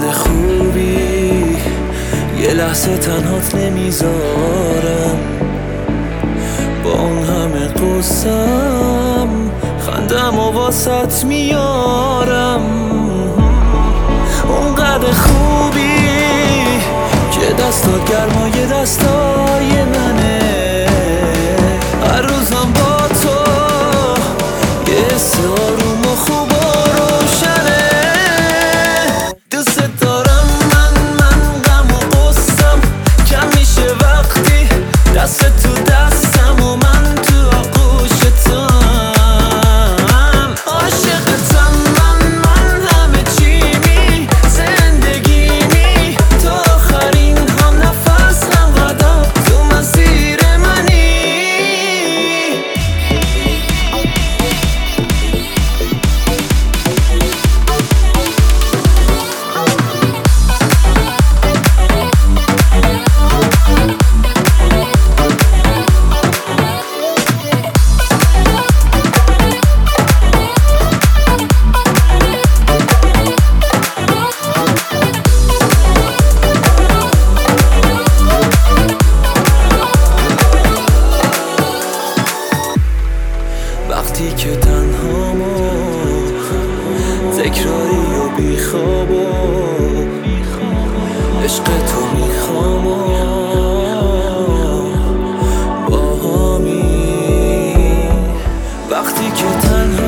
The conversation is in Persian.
اونقدر خوبی یه لحظه تنهات نمیذارم، با اون همه قصم خندم و واسط میارم. اونقدر خوبی که دستات گرمای دستای منه، هر روزم با تو یه حس آروم و خوب و روشنه. دوست دارم من غم و غصم کم میشه وقتی دست تو دستم و من تو آغوش توام. عاشقتم من همه چیمی، زندگیمی، تو آخرین هم نفس هم قدم تو مسیر منی. وقتی که تنهام و تکراری و بیخواب و عشق تو میخوام و با همی. وقتی که تنها